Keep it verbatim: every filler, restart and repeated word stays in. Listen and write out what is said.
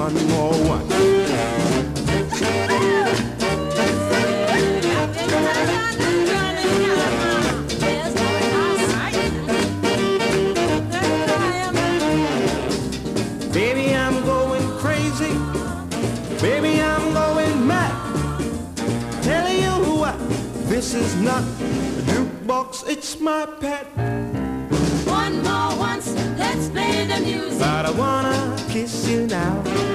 one more one. Baby, I'm going crazy. Baby, I'm going mad. Tell you what, this is not a jukebox, it's my pet. One more once, let's play the music. But I wanna kiss you now.